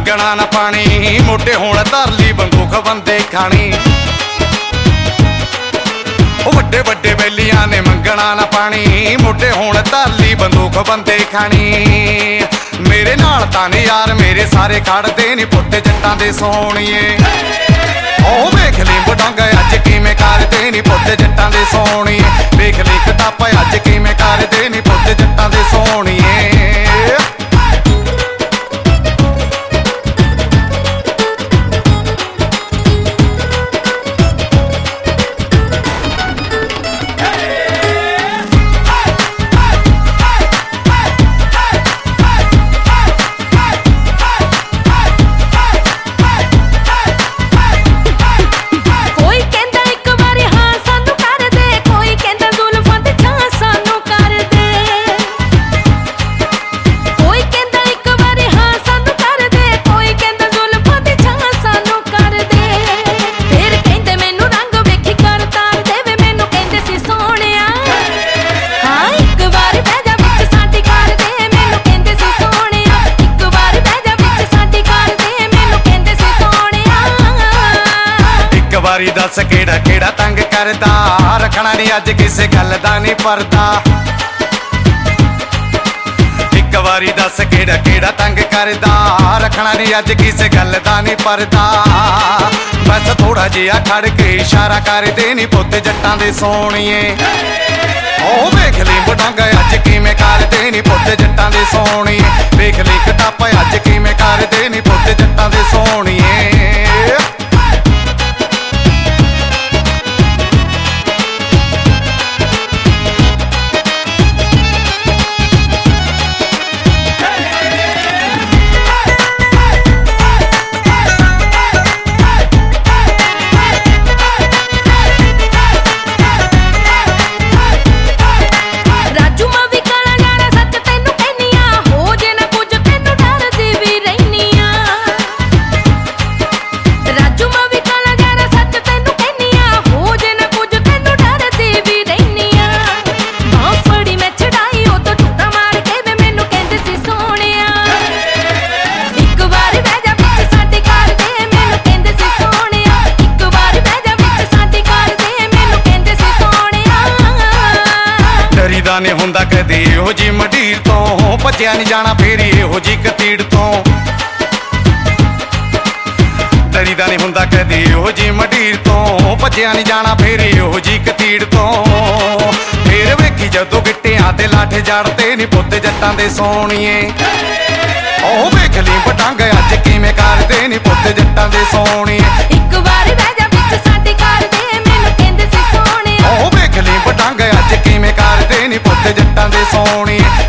ਮੰਗਣਾ ਨਾ ਪਾਣੀ, ਮੋਢੇ ਹੋਣ ਧਰ ਲਈ ਬੰਦੂਕ ਬੰਦੇ ਖਾਣੀ। ਉਹ ਵੱਡੇ ਵੱਡੇ ਬੇਲੀਆਂ ਨੇ ਮੰਗਣਾ ਨਾ ਪਾਣੀ, ਮੋਢੇ ਹੋਣ ਧਰ ਲਈ ਬੰਦੂਕ ਬੰਦੇ ਖਾਣੀ। ਮੇਰੇ ਨਾਲ ਤਾਂ ਨੀ ਯਾਰ ਮੇਰੇ ਸਾਰੇ ਖੜਦੇ ਨੀ ਪੁੱਤ ਜੱਟਾਂ ਦੇ ਸੋਹਣੀਏ। ਉਹ ਵੇਖ ਲਈ ਵਡੰਗ ਅੱਜ ਕਿਵੇਂ ਕਰਦੇ ਨੀ ਪੁੱਤ ਜੱਟਾਂ ਦੇ ਸੋਹਣੀਏ। ਵੇਖ ਲਈ ਕਿਤਾਬ ਅੱਜ ਕਿਵੇਂ ਕਰਦੇ ਨੀ ਪੁੱਤ ਜੱਟਾਂ ਦੇ ਸੋਹਣੀਏ। ਵਾਰੀ ਦੱਸ ਕਿਹੜਾ ਕਿਹੜਾ ਤੰਗ ਕਰਦਾ, ਰੱਖਣਾ ਨੀ ਅੱਜ ਕਿਸੇ ਗੱਲ ਦਾ ਨੀ ਪਰਦਾ। ਇੱਕ ਵਾਰੀ ਦੱਸ ਕਿਹੜਾ ਕਿਹੜਾ ਤੰਗ ਕਰਦਾ, ਰੱਖਣਾ ਨੀ ਅੱਜ ਕਿਸੇ ਗੱਲ ਦਾ ਨੀ ਪਰਦਾ। ਬਸ ਥੋੜਾ ਜਿਹਾ ਖੜ ਕੇ ਇਸ਼ਾਰਾ ਕਰਦੇ ਨੀ ਪੁੱਤ ਜੱਟਾਂ ਦੇ ਸੋਹਣੀਏ। ਉਹ ਵੇਖ ਲਈ ਵਡੰਗ ਅੱਜ ਕਿਵੇਂ ਕਰਦੇ ਨੀ ਪੁੱਤ ਜੱਟਾਂ ਦੇ ਸੋਹਣੀਏ। ਵੇਖ ਲਈ ਕਿਤਾਬ ਅੱਜ ਕਿਵੇਂ ਕਰਦੇ ਨੀ ਪੁੱਤ ਜੱਟਾਂ ਦੇ ਸੋਹਣੀਏ। ਡਰੀਦਾ ਨੀ ਹੁੰਦਾ ਕਦੇ ਇਹੋ ਜੀ ਮੰਡੀਰ ਤੋਂ, ਭੱਜਿਆ ਨੀ ਜਾਣਾ ਫੇਰ ਇਹੋ ਜੀ ਕਤੀੜ ਤੋਂ। ਡਰੀਦਾ ਨੀ ਹੁੰਦਾ ਕਦੇ ਇਹੋ ਜੀ ਮੰਡੀਰ ਤੋਂ, ਭੱਜਿਆ ਨੀ ਜਾਣਾ ਫੇਰ ਇਹੋ ਜੀ ਕਤੀੜ ਤੋਂ। ਫੇਰ ਵੇਖੀ ਜਦੋਂ ਗਿੱਟਿਆਂ ਤੇ ਲਾਠੇ ਜੜਦੇ ਨੀ ਪੁੱਤ ਜੱਟਾਂ ਦੇ ਸੋਹਣੀਏ। ਉਹ ਵੇਖ ਲਈ ਵਡੰਗ ਅੱਜ ਕਿਵੇਂ ਕਰਦੇ ਨੀ ਪੁੱਤ ਜੱਟਾਂ ਦੇ ਸੋਹਣੀਏ। ਇੱਕ ਵਾਰੀ ਬਹਿ ਜਾ ਵਿੱਚ ਸਾਡੀ ਕਾਰ ਦੇ ਮੈਨੂੰ ਕਹਿੰਦੇ ਸੀ ਸੋਹਣਿਆ। ਉਹ ਵੇਖ ਲਈ ਵਡੰਗ ਅੱਜ ਕਿਵੇਂ ਕਰਦੇ ਨੀ ਪੁੱਤ ਜੱਟਾਂ ਦੇ ਸੋਹਣੀਏ।